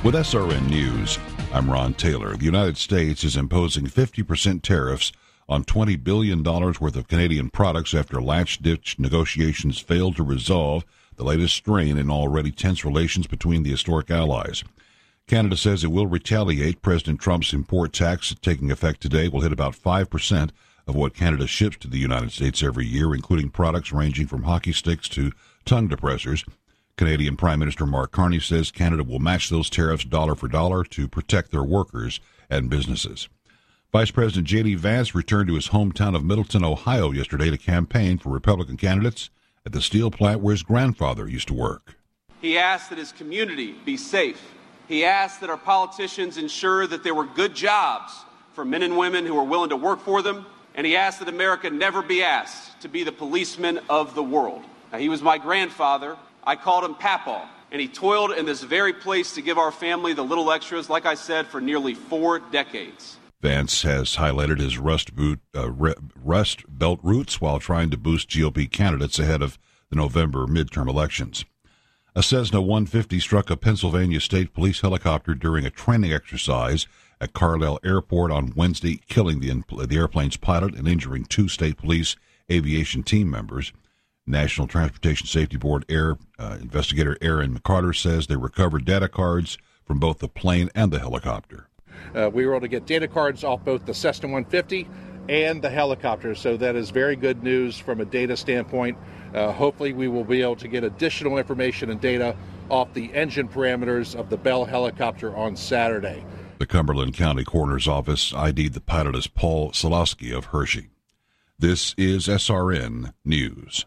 With SRN News, I'm Ron Taylor. The United States is imposing 50% tariffs on $20 billion worth of Canadian products after last-ditch negotiations failed to resolve the latest strain in already tense relations between the historic allies. Canada says it will retaliate. President Trump's import tax, taking effect today, will hit about 5% of what Canada ships to the United States every year, including products ranging from hockey sticks to tongue depressors. Canadian Prime Minister Mark Carney says Canada will match those tariffs dollar for dollar to protect their workers and businesses. Vice President J.D. Vance returned to his hometown of Middleton, Ohio yesterday to campaign for Republican candidates at the steel plant where his grandfather used to work. He asked that his community be safe. He asked that our politicians ensure that there were good jobs for men and women who are willing to work for them. And he asked that America never be asked to be the policeman of the world. Now, he was my grandfather. I called him Papaw, and he toiled in this very place to give our family the little extras, like I said, for nearly 4 decades. Vance has highlighted his Rust Belt roots while trying to boost GOP candidates ahead of the November midterm elections. A Cessna 150 struck a Pennsylvania State Police helicopter during a training exercise at Carlisle Airport on Wednesday, killing the airplane's pilot and injuring 2 state police aviation team members. National Transportation Safety Board investigator Aaron McCarter says they recovered data cards from both the plane and the helicopter. We were able to get data cards off both the Cessna 150 and the helicopter, so that is very good news from a data standpoint. Hopefully we will be able to get additional information and data off the engine parameters of the Bell helicopter on Saturday. The Cumberland County Coroner's Office ID'd the pilot as Paul Solosky of Hershey. This is SRN News.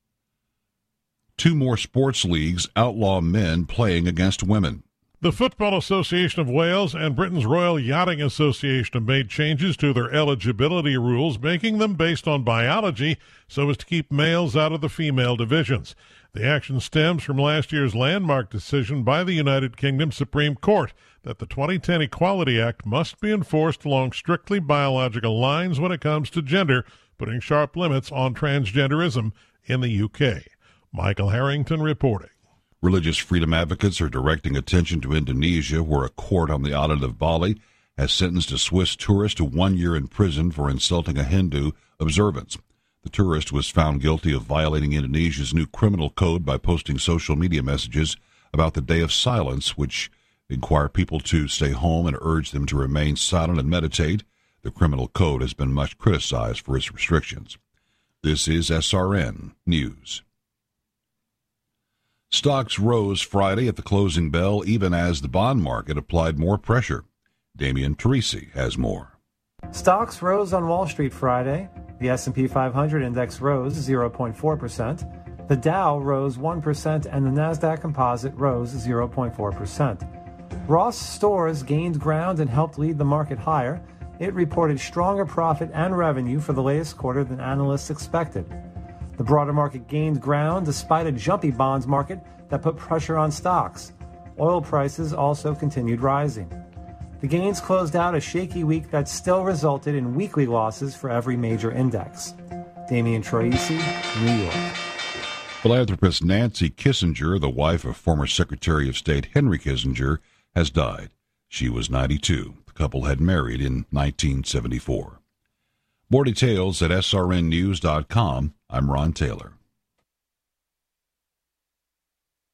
2 more sports leagues outlaw men playing against women. The Football Association of Wales and Britain's Royal Yachting Association have made changes to their eligibility rules, making them based on biology so as to keep males out of the female divisions. The action stems from last year's landmark decision by the United Kingdom Supreme Court that the 2010 Equality Act must be enforced along strictly biological lines when it comes to gender, putting sharp limits on transgenderism in the UK. Michael Harrington reporting. Religious freedom advocates are directing attention to Indonesia, where a court on the island of Bali has sentenced a Swiss tourist to 1 year in prison for insulting a Hindu observance. The tourist was found guilty of violating Indonesia's new criminal code by posting social media messages about the Day of Silence, which require people to stay home and urge them to remain silent and meditate. The criminal code has been much criticized for its restrictions. This is SRN News. Stocks rose Friday at the closing bell, even as the bond market applied more pressure. Damian Teresi has more. Stocks rose on Wall Street Friday. The S&P 500 index rose 0.4%. The Dow rose 1%, and the Nasdaq Composite rose 0.4%. Ross Stores gained ground and helped lead the market higher. It reported stronger profit and revenue for the latest quarter than analysts expected. The broader market gained ground despite a jumpy bonds market that put pressure on stocks. Oil prices also continued rising. The gains closed out a shaky week that still resulted in weekly losses for every major index. Damian Troisi, New York. Philanthropist Nancy Kissinger, the wife of former Secretary of State Henry Kissinger, has died. She was 92. The couple had married in 1974. More details at srnnews.com. I'm Ron Taylor.